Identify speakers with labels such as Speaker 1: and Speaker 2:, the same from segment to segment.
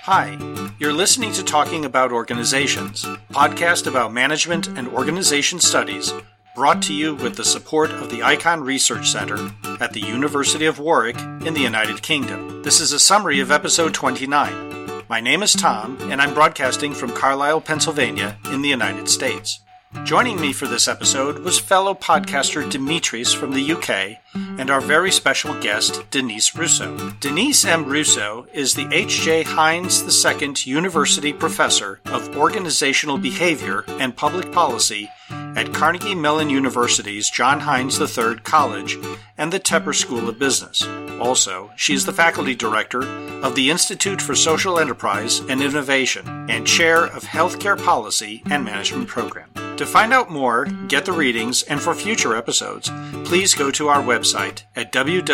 Speaker 1: Hi, you're listening to Talking About Organizations, a podcast about management and organization studies, brought to you with the support of the Icahn Research Center at the University of Warwick in the United Kingdom. This is a summary of episode 29. My name is Tom, and I'm broadcasting from Carlisle, Pennsylvania, in the United States. Joining me for this episode was fellow podcaster Dimitris from the UK and our very special guest, Denise Russo. Denise M. Russo is the H.J. Heinz II University Professor of Organizational Behavior and Public Policy at Carnegie Mellon University's John Heinz III College and the Tepper School of Business. Also, she is the faculty director of the Institute for Social Enterprise and Innovation and chair of Healthcare Policy and Management Program. To find out more, get the readings, and for future episodes, please go to our website at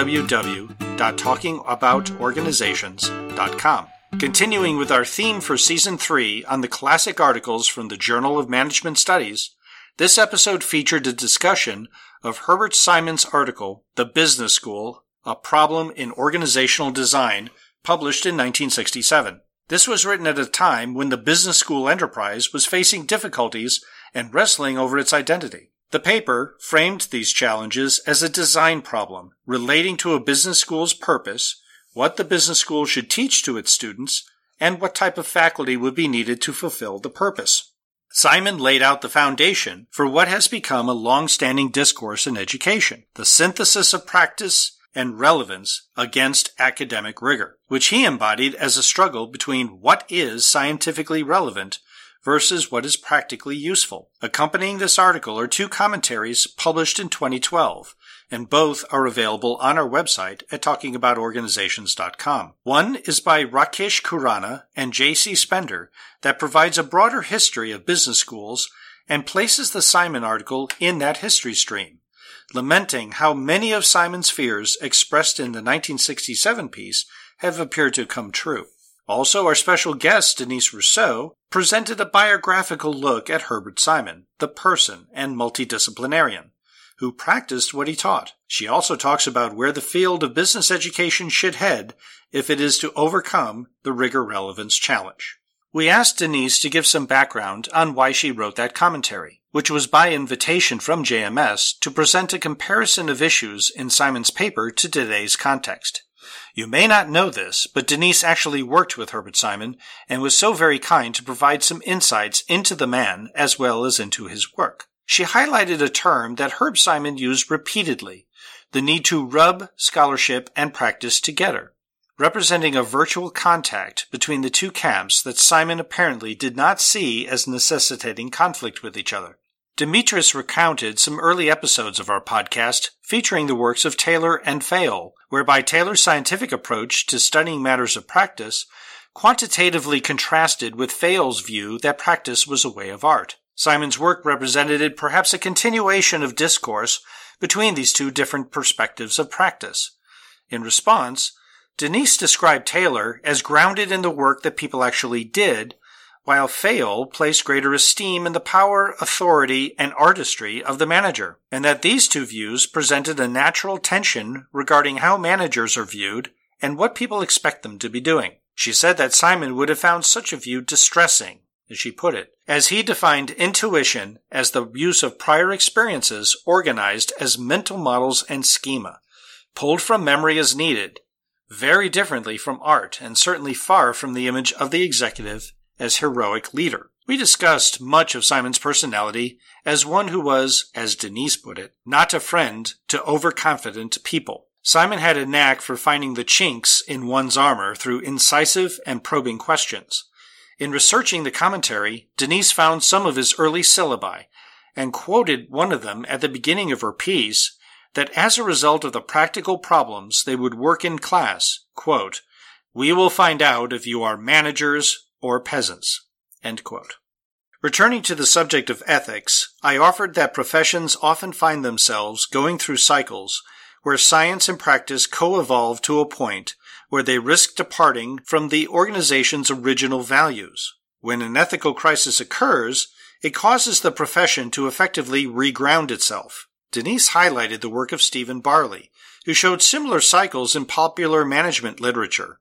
Speaker 1: www.talkingaboutorganizations.com. Continuing with our theme for Season 3 on the classic articles from the Journal of Management Studies, this episode featured a discussion of Herbert Simon's article, The Business School, A Problem in Organizational Design, published in 1967. This was written at a time when the business school enterprise was facing difficulties and wrestling over its identity. The paper framed these challenges as a design problem relating to a business school's purpose, what the business school should teach to its students, and what type of faculty would be needed to fulfill the purpose. Simon laid out the foundation for what has become a long-standing discourse in education, the synthesis of practice and relevance against academic rigor, which he embodied as a struggle between what is scientifically relevant versus what is practically useful. Accompanying this article are two commentaries published in 2012, and both are available on our website at talkingaboutorganizations.com. One is by Rakesh Khurana and J.C. Spender that provides a broader history of business schools and places the Simon article in that history stream, lamenting how many of Simon's fears expressed in the 1967 piece have appeared to come true. Also, our special guest, Denise Russo, presented a biographical look at Herbert Simon, the person and multidisciplinarian, who practiced what he taught. She also talks about where the field of business education should head if it is to overcome the rigor relevance challenge. We asked Denise to give some background on why she wrote that commentary, which was by invitation from JMS to present a comparison of issues in Simon's paper to today's context. You may not know this, but Denise actually worked with Herbert Simon and was so very kind to provide some insights into the man as well as into his work. She highlighted a term that Herb Simon used repeatedly, the need to rub scholarship and practice together, representing a virtual contact between the two camps that Simon apparently did not see as necessitating conflict with each other. Dimitris recounted some early episodes of our podcast featuring the works of Taylor and Fayol, whereby Taylor's scientific approach to studying matters of practice quantitatively contrasted with Fayol's view that practice was a way of art. Simon's work represented perhaps a continuation of discourse between these two different perspectives of practice. In response, Denise described Taylor as grounded in the work that people actually did, while Fayol placed greater esteem in the power, authority, and artistry of the manager, and that these two views presented a natural tension regarding how managers are viewed and what people expect them to be doing. She said that Simon would have found such a view distressing, as she put it, as he defined intuition as the use of prior experiences organized as mental models and schema, pulled from memory as needed, very differently from art and certainly far from the image of the executive as heroic leader. We discussed much of Simon's personality as one who was, as Denise put it, not a friend to overconfident people. Simon had a knack for finding the chinks in one's armor through incisive and probing questions. In researching the commentary, Denise found some of his early syllabi and quoted one of them at the beginning of her piece that as a result of the practical problems they would work in class, quote, "We will find out if you are managers or peasants." End quote. Returning to the subject of ethics, I offered that professions often find themselves going through cycles where science and practice co-evolve to a point where they risk departing from the organization's original values. When an ethical crisis occurs, it causes the profession to effectively reground itself. Denise highlighted the work of Stephen Barley, who showed similar cycles in popular management literature.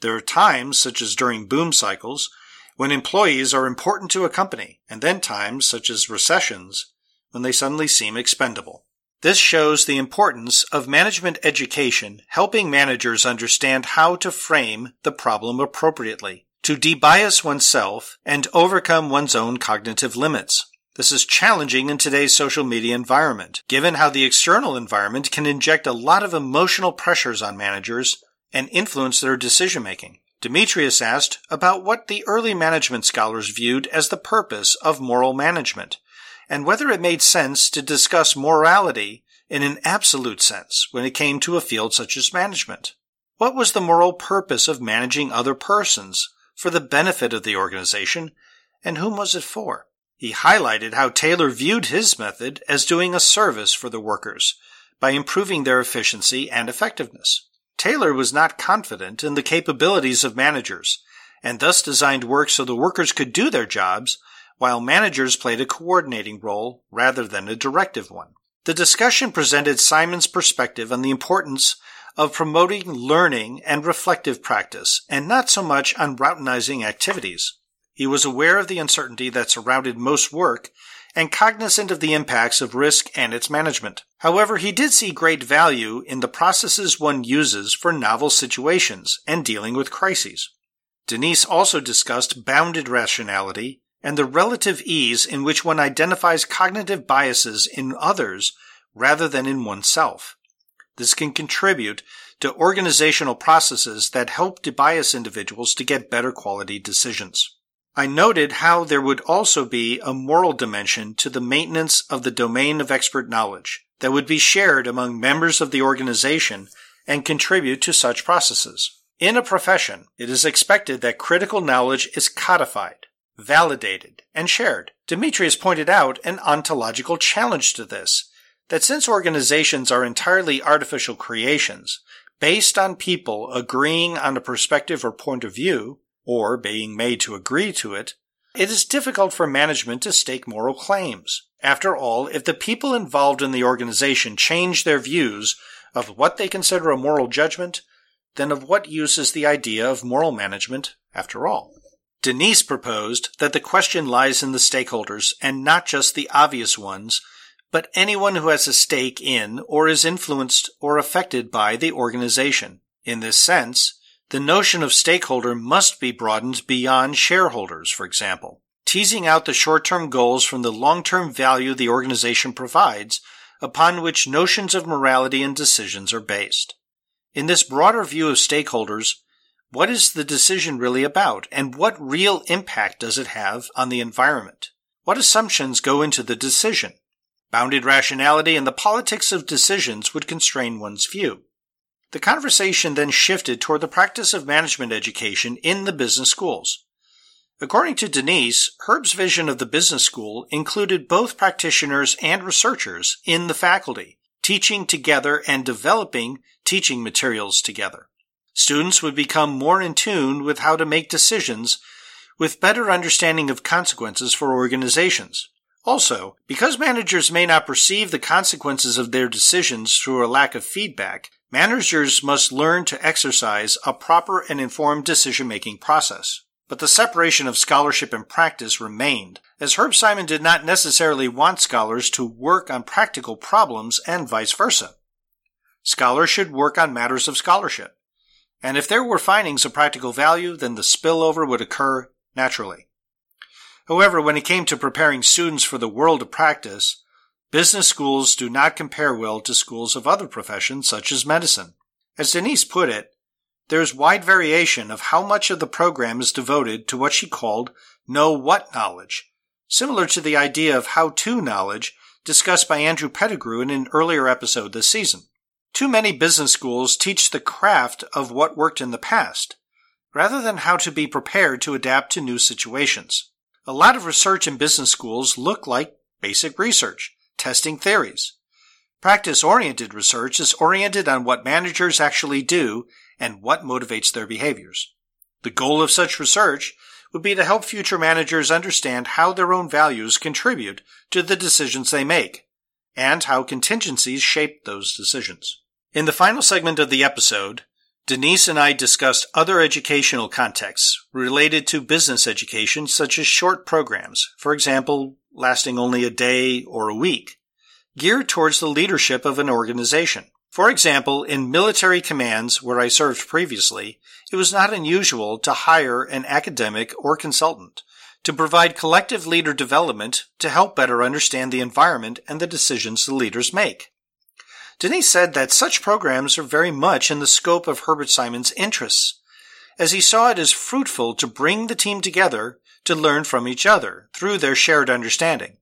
Speaker 1: There are times, such as during boom cycles, when employees are important to a company, and then times, such as recessions, when they suddenly seem expendable. This shows the importance of management education helping managers understand how to frame the problem appropriately, to debias oneself and overcome one's own cognitive limits. This is challenging in today's social media environment, given how the external environment can inject a lot of emotional pressures on managers and influence their decision-making. Demetrius asked about what the early management scholars viewed as the purpose of moral management, and whether it made sense to discuss morality in an absolute sense when it came to a field such as management. What was the moral purpose of managing other persons for the benefit of the organization, and whom was it for? He highlighted how Taylor viewed his method as doing a service for the workers by improving their efficiency and effectiveness. Taylor was not confident in the capabilities of managers, and thus designed work so the workers could do their jobs, while managers played a coordinating role rather than a directive one. The discussion presented Simon's perspective on the importance of promoting learning and reflective practice, and not so much on routinizing activities. He was aware of the uncertainty that surrounded most work and cognizant of the impacts of risk and its management. However, he did see great value in the processes one uses for novel situations and dealing with crises. Denise also discussed bounded rationality and the relative ease in which one identifies cognitive biases in others rather than in oneself. This can contribute to organizational processes that help debias individuals to get better quality decisions. I noted how there would also be a moral dimension to the maintenance of the domain of expert knowledge that would be shared among members of the organization and contribute to such processes. In a profession, it is expected that critical knowledge is codified, validated, and shared. Demetrius pointed out an ontological challenge to this, that since organizations are entirely artificial creations, based on people agreeing on a perspective or point of view, or being made to agree to it, it is difficult for management to stake moral claims. After all, if the people involved in the organization change their views of what they consider a moral judgment, then of what use is the idea of moral management after all? Denise proposed that the question lies in the stakeholders and not just the obvious ones, but anyone who has a stake in or is influenced or affected by the organization. In this sense, the notion of stakeholder must be broadened beyond shareholders, for example, teasing out the short-term goals from the long-term value the organization provides, upon which notions of morality and decisions are based. In this broader view of stakeholders, what is the decision really about, and what real impact does it have on the environment? What assumptions go into the decision? Bounded rationality and the politics of decisions would constrain one's view. The conversation then shifted toward the practice of management education in the business schools. According to Denise, Herb's vision of the business school included both practitioners and researchers in the faculty, teaching together and developing teaching materials together. Students would become more in tune with how to make decisions with better understanding of consequences for organizations. Also, because managers may not perceive the consequences of their decisions through a lack of feedback, managers must learn to exercise a proper and informed decision-making process. But the separation of scholarship and practice remained, as Herb Simon did not necessarily want scholars to work on practical problems and vice versa. Scholars should work on matters of scholarship, and if there were findings of practical value, then the spillover would occur naturally. However, when it came to preparing students for the world of practice, business schools do not compare well to schools of other professions such as medicine. As Denise put it, there is wide variation of how much of the program is devoted to what she called know-what knowledge, similar to the idea of how-to knowledge discussed by Andrew Pettigrew in an earlier episode this season. Too many business schools teach the craft of what worked in the past, rather than how to be prepared to adapt to new situations. A lot of research in business schools look like basic research, testing theories. Practice-oriented research is oriented on what managers actually do and what motivates their behaviors. The goal of such research would be to help future managers understand how their own values contribute to the decisions they make, and how contingencies shape those decisions. In the final segment of the episode, Denise and I discussed other educational contexts related to business education, such as short programs, for example, lasting only a day or a week, geared towards the leadership of an organization. For example, in military commands where I served previously, it was not unusual to hire an academic or consultant to provide collective leader development to help better understand the environment and the decisions the leaders make. Denise said that such programs are very much in the scope of Herbert Simon's interests, as he saw it as fruitful to bring the team together to learn from each other through their shared understanding.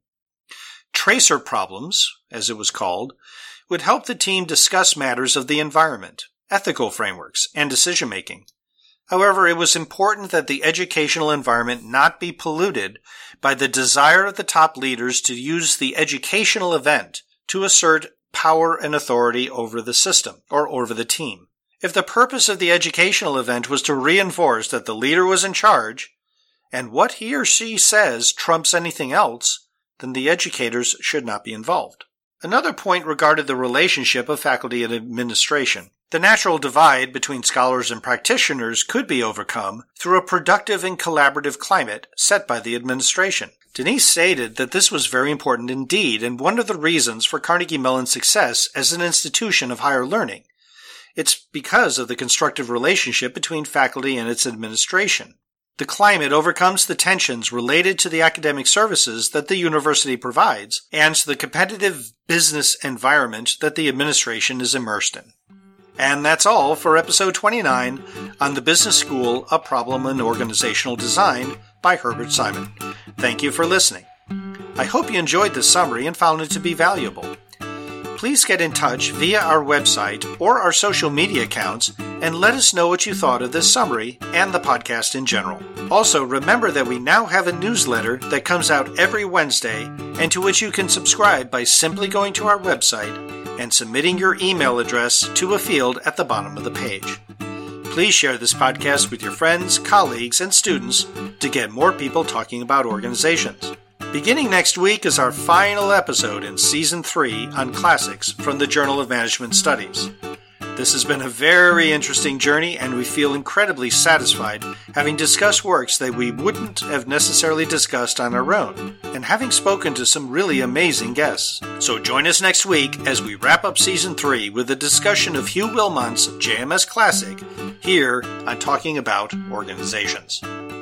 Speaker 1: Tracer problems, as it was called, would help the team discuss matters of the environment, ethical frameworks, and decision-making. However, it was important that the educational environment not be polluted by the desire of the top leaders to use the educational event to assert power and authority over the system or over the team. If the purpose of the educational event was to reinforce that the leader was in charge, and what he or she says trumps anything else, then the educators should not be involved. Another point regarded the relationship of faculty and administration. The natural divide between scholars and practitioners could be overcome through a productive and collaborative climate set by the administration. Denise stated that this was very important indeed, and one of the reasons for Carnegie Mellon's success as an institution of higher learning. It's because of the constructive relationship between faculty and its administration. The climate overcomes the tensions related to the academic services that the university provides and to the competitive business environment that the administration is immersed in. And that's all for episode 29 on the Business School, A Problem in Organizational Design by Herbert Simon. Thank you for listening. I hope you enjoyed this summary and found it to be valuable. Please get in touch via our website or our social media accounts and let us know what you thought of this summary and the podcast in general. Also, remember that we now have a newsletter that comes out every Wednesday and to which you can subscribe by simply going to our website and submitting your email address to a field at the bottom of the page. Please share this podcast with your friends, colleagues, and students to get more people talking about organizations. Beginning next week is our final episode in Season 3 on classics from the Journal of Management Studies. This has been a very interesting journey, and we feel incredibly satisfied having discussed works that we wouldn't have necessarily discussed on our own, and having spoken to some really amazing guests. So join us next week as we wrap up Season 3 with a discussion of Hugh Wilmot's JMS Classic here on Talking About Organizations.